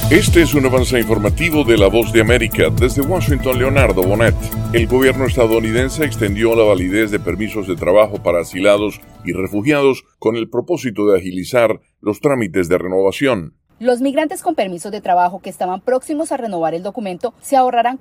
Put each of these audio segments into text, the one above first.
Este es un avance informativo de La Voz de América. Desde Washington, Leonardo Bonet. El gobierno estadounidense extendió la validez de permisos de trabajo para asilados y refugiados con el propósito de agilizar los trámites de renovación. Los migrantes con permisos de trabajo que estaban próximos a renovar el documento se ahorrarán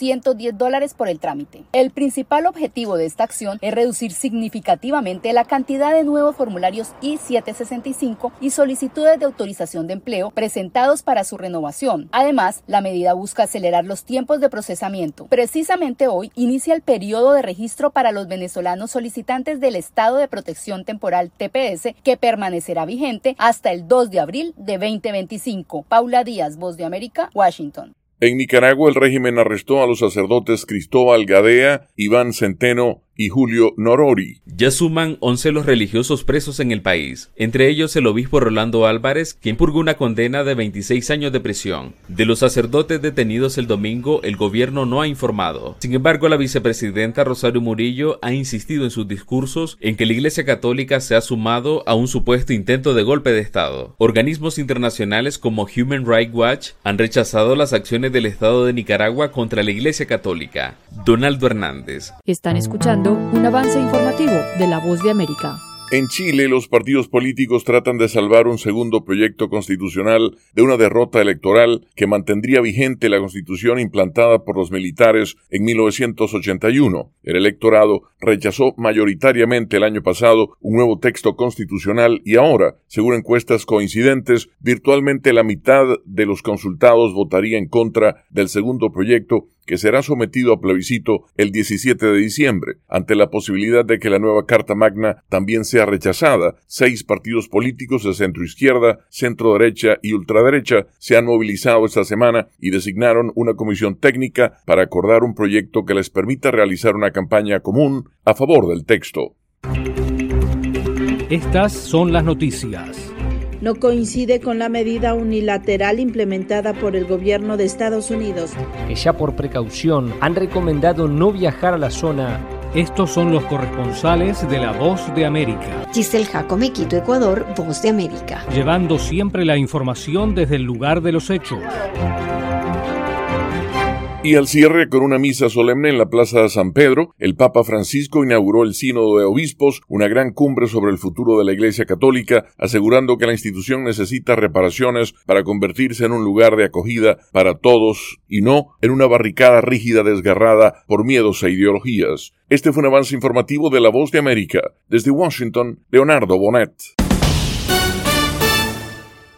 $410 por el trámite. El principal objetivo de esta acción es reducir significativamente la cantidad de nuevos formularios I-765 y solicitudes de autorización de empleo presentados para su renovación. Además, la medida busca acelerar los tiempos de procesamiento. Precisamente hoy inicia el periodo de registro para los venezolanos solicitantes del Estado de Protección Temporal TPS, que permanecerá vigente hasta el 2 de abril de 2025. Paula Díaz, Voz de América, Washington. En Nicaragua, el régimen arrestó a los sacerdotes Cristóbal Gadea, Iván Centeno y Julio Norori. Ya suman 11 los religiosos presos en el país, entre ellos el obispo Rolando Álvarez, quien purgó una condena de 26 años de prisión. De los sacerdotes detenidos el domingo, el gobierno no ha informado. Sin embargo, la vicepresidenta Rosario Murillo ha insistido en sus discursos en que la Iglesia Católica se ha sumado a un supuesto intento de golpe de Estado. Organismos internacionales como Human Rights Watch han rechazado las acciones del Estado de Nicaragua contra la Iglesia Católica. Donaldo Hernández. Están escuchando un avance informativo de La Voz de América. En Chile, los partidos políticos tratan de salvar un segundo proyecto constitucional de una derrota electoral que mantendría vigente la constitución implantada por los militares en 1981. El electorado rechazó mayoritariamente el año pasado un nuevo texto constitucional y ahora, según encuestas coincidentes, virtualmente la mitad de los consultados votaría en contra del segundo proyecto, que será sometido a plebiscito el 17 de diciembre. Ante la posibilidad de que la nueva Carta Magna también sea rechazada, 6 partidos políticos de centroizquierda, centroderecha y ultraderecha se han movilizado esta semana y designaron una comisión técnica para acordar un proyecto que les permita realizar una campaña común a favor del texto. Estas son las noticias. No coincide con la medida unilateral implementada por el gobierno de Estados Unidos, que ya por precaución han recomendado no viajar a la zona. Estos son los corresponsales de La Voz de América. Giselle Jacome, Quito, Ecuador, Voz de América. Llevando siempre la información desde el lugar de los hechos. Y al cierre, con una misa solemne en la Plaza de San Pedro, el Papa Francisco inauguró el Sínodo de Obispos, una gran cumbre sobre el futuro de la Iglesia Católica, asegurando que la institución necesita reparaciones para convertirse en un lugar de acogida para todos y no en una barricada rígida desgarrada por miedos e ideologías. Este fue un avance informativo de La Voz de América. Desde Washington, Leonardo Bonet.